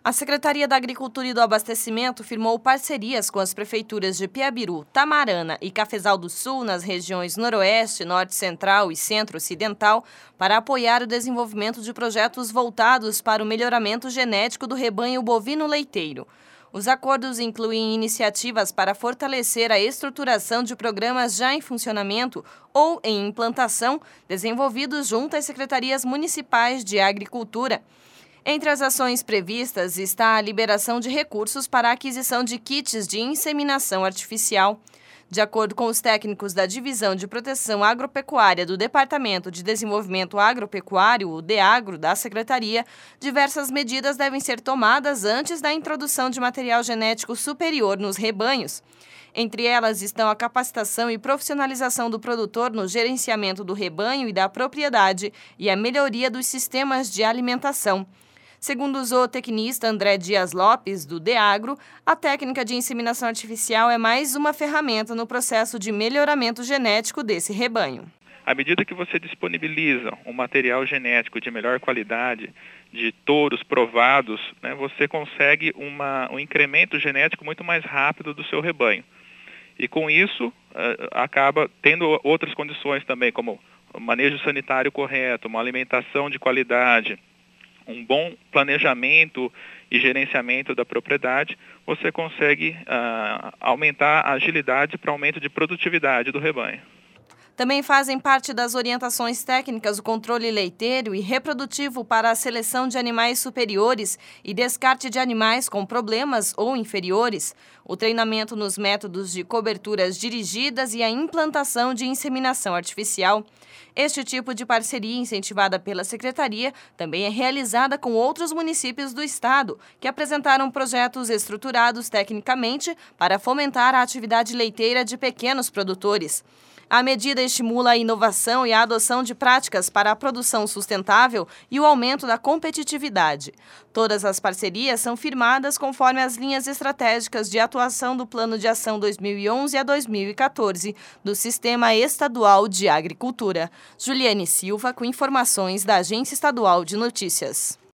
A Secretaria da Agricultura e do Abastecimento firmou parcerias com as prefeituras de Piabiru, Tamarana e Cafezal do Sul, nas regiões Noroeste, Norte Central e Centro-Ocidental, para apoiar o desenvolvimento de projetos voltados para o melhoramento genético do rebanho bovino leiteiro. Os acordos incluem iniciativas para fortalecer a estruturação de programas já em funcionamento ou em implantação, desenvolvidos junto às secretarias municipais de agricultura. Entre as ações previstas está a liberação de recursos para a aquisição de kits de inseminação artificial. De acordo com os técnicos da Divisão de Proteção Agropecuária do Departamento de Desenvolvimento Agropecuário, o DEAGRO, da Secretaria, diversas medidas devem ser tomadas antes da introdução de material genético superior nos rebanhos. Entre elas estão a capacitação e profissionalização do produtor no gerenciamento do rebanho e da propriedade e a melhoria dos sistemas de alimentação. Segundo o zootecnista André Dias Lopes, do DEAGRO, a técnica de inseminação artificial é mais uma ferramenta no processo de melhoramento genético desse rebanho. À medida que você disponibiliza um material genético de melhor qualidade, de touros provados, você consegue um incremento genético muito mais rápido do seu rebanho. E com isso, acaba tendo outras condições também, como o manejo sanitário correto, uma alimentação de qualidade, um bom planejamento e gerenciamento da propriedade, você consegue aumentar a agilidade para aumento de produtividade do rebanho. Também fazem parte das orientações técnicas o controle leiteiro e reprodutivo para a seleção de animais superiores e descarte de animais com problemas ou inferiores, o treinamento nos métodos de coberturas dirigidas e a implantação de inseminação artificial. Este tipo de parceria incentivada pela Secretaria também é realizada com outros municípios do estado, que apresentaram projetos estruturados tecnicamente para fomentar a atividade leiteira de pequenos produtores. A medida estimula a inovação e a adoção de práticas para a produção sustentável e o aumento da competitividade. Todas as parcerias são firmadas conforme as linhas estratégicas de atuação do Plano de Ação 2011 a 2014 do Sistema Estadual de Agricultura. Juliane Silva, com informações da Agência Estadual de Notícias.